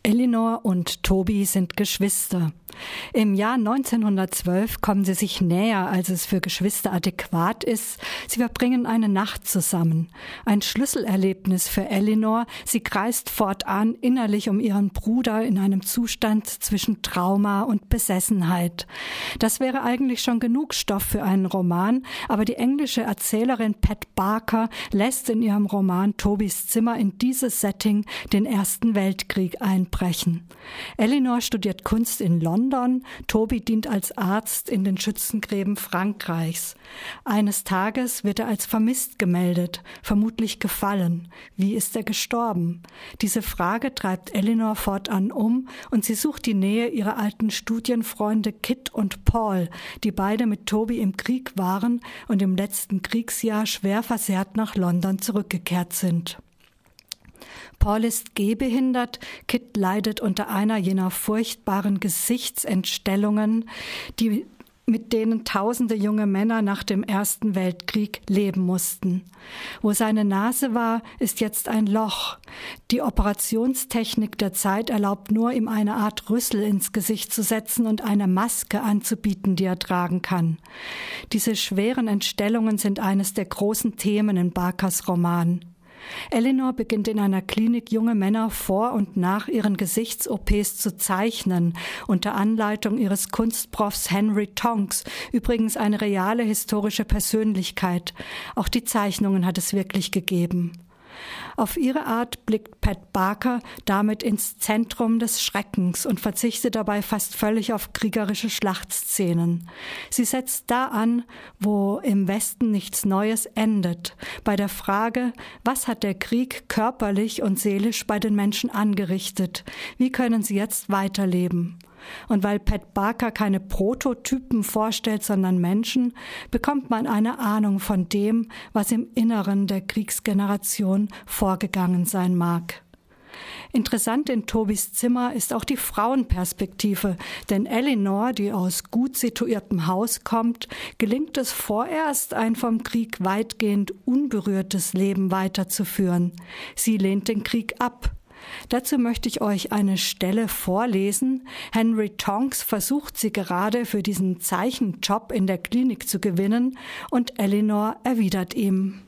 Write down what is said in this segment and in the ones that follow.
Elinor und Toby sind Geschwister. Im Jahr 1912 kommen sie sich näher, als es für Geschwister adäquat ist. Sie verbringen eine Nacht zusammen. Ein Schlüsselerlebnis für Elinor. Sie kreist fortan innerlich um ihren Bruder in einem Zustand zwischen Trauma und Besessenheit. Das wäre eigentlich schon genug Stoff für einen Roman, aber die englische Erzählerin Pat Barker lässt in ihrem Roman Tobys Zimmer in dieses Setting den Ersten Weltkrieg einbrechen. Elinor studiert Kunst in London, Toby dient als Arzt in den Schützengräben Frankreichs. Eines Tages wird er als vermisst gemeldet, vermutlich gefallen. Wie ist er gestorben? Diese Frage treibt Elinor fortan um und sie sucht die Nähe ihrer alten Studienfreunde Kit und Paul, die beide mit Toby im Krieg waren und im letzten Kriegsjahr schwer versehrt nach London zurückgekehrt sind. Paul ist gehbehindert, Kit leidet unter einer jener furchtbaren Gesichtsentstellungen, mit denen tausende junge Männer nach dem Ersten Weltkrieg leben mussten. Wo seine Nase war, ist jetzt ein Loch. Die Operationstechnik der Zeit erlaubt nur, ihm eine Art Rüssel ins Gesicht zu setzen und eine Maske anzubieten, die er tragen kann. Diese schweren Entstellungen sind eines der großen Themen in Barkers Roman. Elinor beginnt in einer Klinik junge Männer vor und nach ihren Gesichts-OPs zu zeichnen, unter Anleitung ihres Kunstprofs Henry Tonks, übrigens eine reale historische Persönlichkeit. Auch die Zeichnungen hat es wirklich gegeben. Auf ihre Art blickt Pat Barker damit ins Zentrum des Schreckens und verzichtet dabei fast völlig auf kriegerische Schlachtszenen. Sie setzt da an, wo im Westen nichts Neues endet, bei der Frage, was hat der Krieg körperlich und seelisch bei den Menschen angerichtet? Wie können sie jetzt weiterleben? Und weil Pat Barker keine Prototypen vorstellt, sondern Menschen, bekommt man eine Ahnung von dem, was im Inneren der Kriegsgeneration vorgegangen sein mag. Interessant in Tobys Zimmer ist auch die Frauenperspektive, denn Elinor, die aus gut situiertem Haus kommt, gelingt es vorerst, ein vom Krieg weitgehend unberührtes Leben weiterzuführen. Sie lehnt den Krieg ab. Dazu möchte ich euch eine Stelle vorlesen. Henry Tonks versucht sie gerade für diesen Zeichenjob in der Klinik zu gewinnen und Elinor erwidert ihm: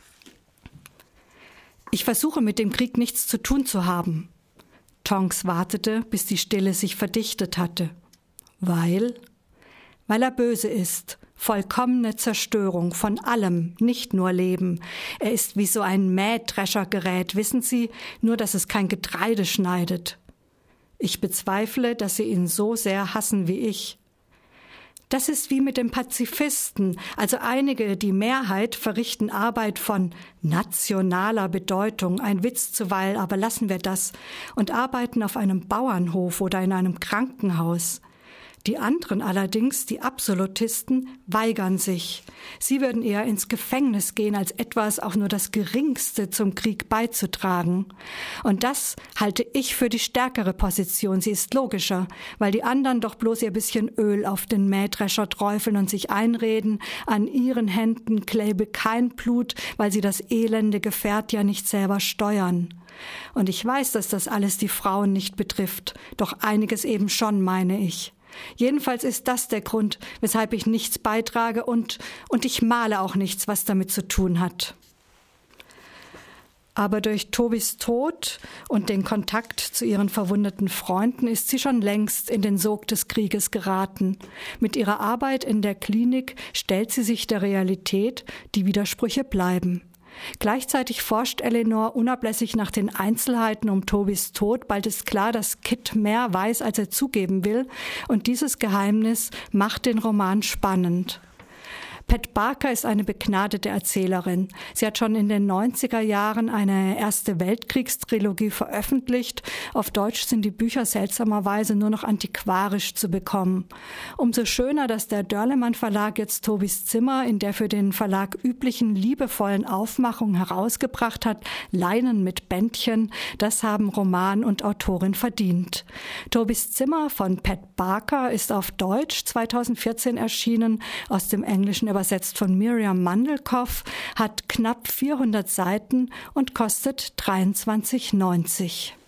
Ich versuche mit dem Krieg nichts zu tun zu haben. Tonks wartete, bis die Stille sich verdichtet hatte. Weil er böse ist. Vollkommene Zerstörung von allem, nicht nur Leben. Er ist wie so ein Mähdreschergerät, wissen Sie, nur dass es kein Getreide schneidet. Ich bezweifle, dass Sie ihn so sehr hassen wie ich. Das ist wie mit den Pazifisten, also einige, die Mehrheit, verrichten Arbeit von nationaler Bedeutung, ein Witz zuweilen, aber lassen wir das, und arbeiten auf einem Bauernhof oder in einem Krankenhaus. Die anderen allerdings, die Absolutisten, weigern sich. Sie würden eher ins Gefängnis gehen, als etwas, auch nur das Geringste zum Krieg beizutragen. Und das halte ich für die stärkere Position. Sie ist logischer, weil die anderen doch bloß ihr bisschen Öl auf den Mähdrescher träufeln und sich einreden, an ihren Händen klebe kein Blut, weil sie das elende Gefährt ja nicht selber steuern. Und ich weiß, dass das alles die Frauen nicht betrifft, doch einiges eben schon, meine ich. Jedenfalls ist das der Grund, weshalb ich nichts beitrage und ich male auch nichts, was damit zu tun hat. Aber durch Tobys Tod und den Kontakt zu ihren verwundeten Freunden ist sie schon längst in den Sog des Krieges geraten. Mit ihrer Arbeit in der Klinik stellt sie sich der Realität, die Widersprüche bleiben. Gleichzeitig forscht Elinor unablässig nach den Einzelheiten um Tobys Tod. Bald ist klar, dass Kit mehr weiß, als er zugeben will. Und dieses Geheimnis macht den Roman spannend. Pat Barker ist eine begnadete Erzählerin. Sie hat schon in den 90er Jahren eine Erste Weltkriegstrilogie veröffentlicht. Auf Deutsch sind die Bücher seltsamerweise nur noch antiquarisch zu bekommen. Umso schöner, dass der Dörlemann Verlag jetzt Tobys Zimmer in der für den Verlag üblichen liebevollen Aufmachung herausgebracht hat, Leinen mit Bändchen. Das haben Roman und Autorin verdient. Tobys Zimmer von Pat Barker ist auf Deutsch 2014 erschienen, aus dem Englischen übersetzt von Miriam Mandelkoff, hat knapp 400 Seiten und kostet 23,90 €.